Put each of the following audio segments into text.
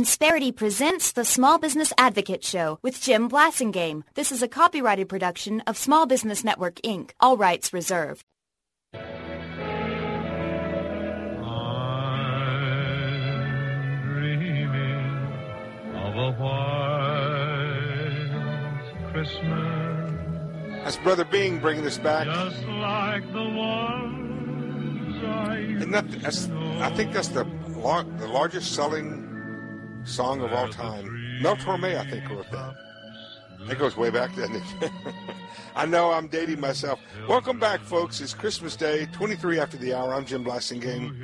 Insperity presents the Small Business Advocate Show with Jim Blasingame. This is a copyrighted production of Small Business Network, Inc. All rights reserved. I'm dreaming of a white Christmas. That's Brother Bing bringing us back. Just like the ones I think that's the largest selling song of all time. Mel Torme, I think, wrote that. That goes way back, doesn't it? I know I'm dating myself. Welcome back, folks. It's Christmas Day, 23 after the hour. I'm Jim Blasingame.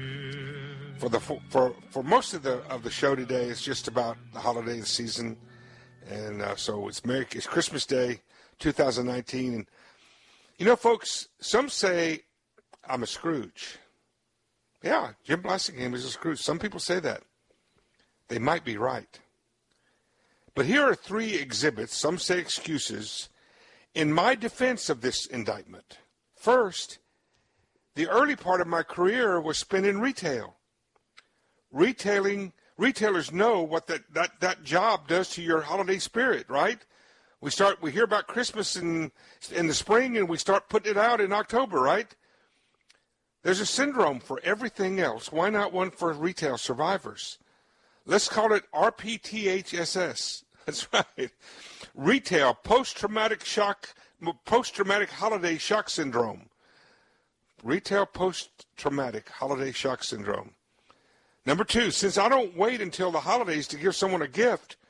For most of the show today, it's just about the holiday season, and so it's Christmas Day, 2019. And you know, folks, some say I'm a Scrooge. Yeah, Jim Blasingame is a Scrooge. Some people say that. They might be right. But here are three exhibits, some say excuses, in my defense of this indictment. First, the early part of my career was spent in retail. Retailers know what that job does to your holiday spirit, right? We hear about Christmas in the spring, and we start putting it out in October, right? There's a syndrome for everything else. Why not one for retail survivors? Let's call it RPTHSS. That's right. Retail, post-traumatic holiday shock syndrome. Retail post-traumatic holiday shock syndrome. Number two, since I don't wait until the holidays to give someone a gift,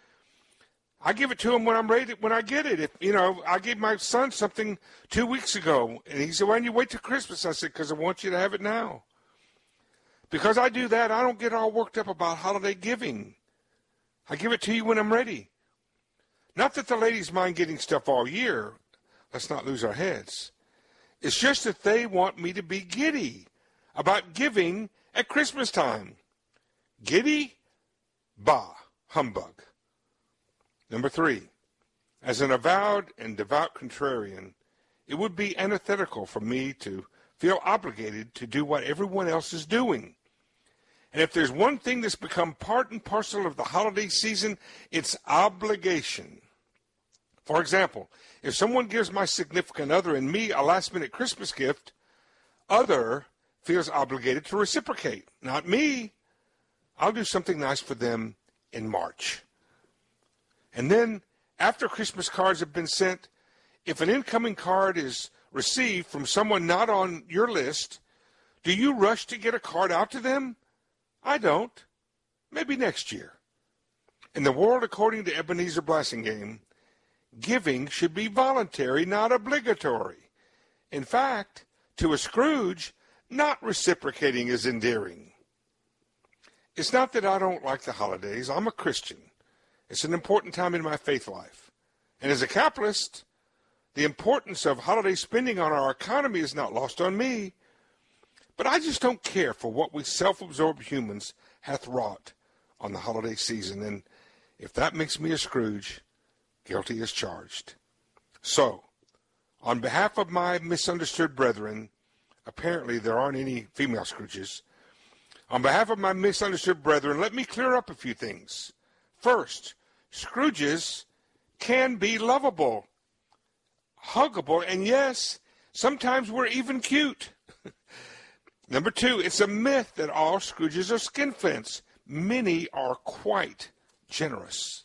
I give it to them when I'm ready, when I get it. I gave my son something 2 weeks ago, and he said, "Why don't you wait till Christmas?" I said, "Because I want you to have it now." Because I do that, I don't get all worked up about holiday giving. I give it to you when I'm ready. Not that the ladies mind getting stuff all year. Let's not lose our heads. It's just that they want me to be giddy about giving at Christmas time. Giddy? Bah, humbug. Number three, as an avowed and devout contrarian, it would be antithetical for me to feel obligated to do what everyone else is doing. And if there's one thing that's become part and parcel of the holiday season, it's obligation. For example, if someone gives my significant other and me a last-minute Christmas gift, other feels obligated to reciprocate. Not me. I'll do something nice for them in March. And then, after Christmas cards have been sent, if an incoming card is received from someone not on your list, do you rush to get a card out to them? I don't. Maybe next year. In the world according to Ebenezer Blasingame, giving should be voluntary, not obligatory. In fact, to a Scrooge, not reciprocating is endearing. It's not that I don't like the holidays. I'm a Christian. It's an important time in my faith life. And as a capitalist, the importance of holiday spending on our economy is not lost on me. But I just don't care for what we self-absorbed humans hath wrought on the holiday season. And if that makes me a Scrooge, guilty as charged. So, on behalf of my misunderstood brethren, apparently there aren't any female Scrooges, on behalf of my misunderstood brethren, let me clear up a few things. First, Scrooges can be lovable, huggable, and yes, sometimes we're even cute. Number two, it's a myth that all Scrooges are skinflints. Many are quite generous.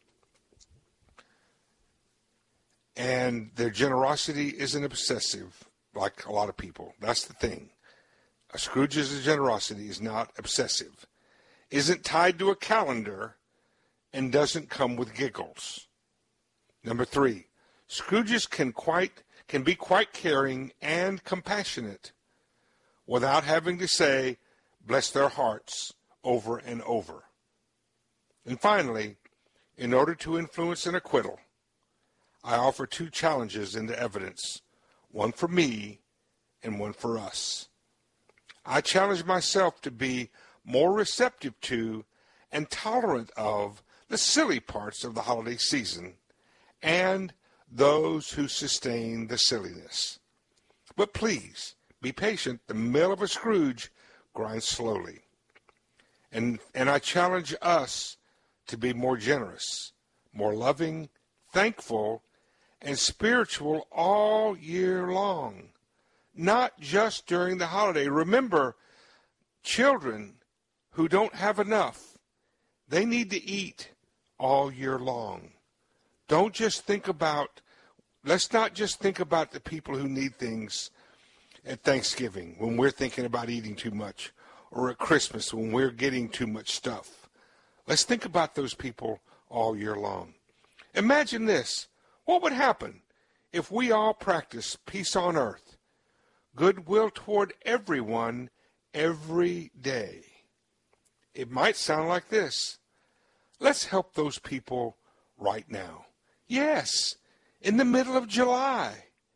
And their generosity isn't obsessive like a lot of people. That's the thing. A Scrooge's generosity is not obsessive, isn't tied to a calendar, and doesn't come with giggles. Number three, Scrooges can be quite caring and compassionate without having to say, "Bless their hearts," over and over. And finally, in order to influence an acquittal, I offer two challenges into evidence, one for me and one for us. I challenge myself to be more receptive to and tolerant of the silly parts of the holiday season and those who sustain the silliness. But please, be patient. The mill of a Scrooge grinds slowly. And I challenge us to be more generous, more loving, thankful, and spiritual all year long, not just during the holiday. Remember, children who don't have enough, they need to eat all year long. Don't just think about, let's not just think about the people who need things at Thanksgiving when we're thinking about eating too much, or at Christmas when we're getting too much stuff. Let's think about those people all year long. Imagine this. What would happen if we all practice peace on earth, goodwill toward everyone every day? It might sound like this. Let's help those people right now. Yes, in the middle of July.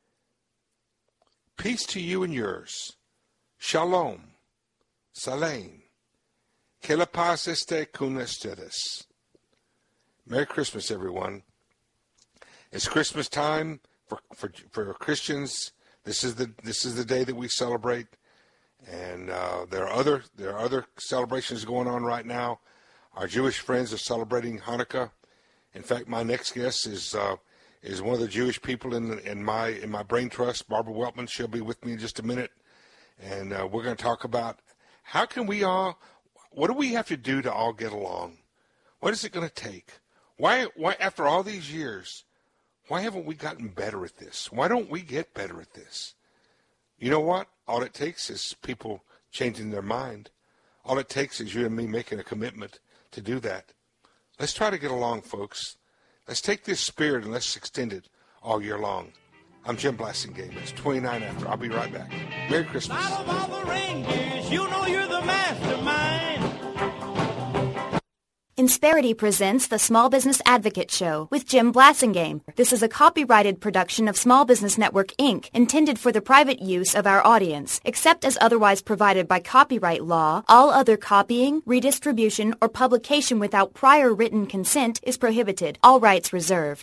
Peace to you and yours. Shalom. Salem. Que la paz esté con ustedes. Merry Christmas, everyone. It's Christmas time for Christians. This is the day that we celebrate, and there are other celebrations going on right now. Our Jewish friends are celebrating Hanukkah. In fact, my next guest is one of the Jewish people in my brain trust, Barbara Weltman. She'll be with me in just a minute, and we're going to talk about how can we all. What do we have to do to all get along? What is it going to take? Why after all these years? Why haven't we gotten better at this? Why don't we get better at this? You know what? All it takes is people changing their mind. All it takes is you and me making a commitment to do that. Let's try to get along, folks. Let's take this spirit and let's extend it all year long. I'm Jim Blasingame. It's 29 after. I'll be right back. Merry Christmas. Out of all the reindeers, you know you're the mastermind. Insperity presents the Small Business Advocate Show with Jim Blasingame. This is a copyrighted production of Small Business Network, Inc., intended for the private use of our audience. Except as otherwise provided by copyright law, all other copying, redistribution, or publication without prior written consent is prohibited. All rights reserved.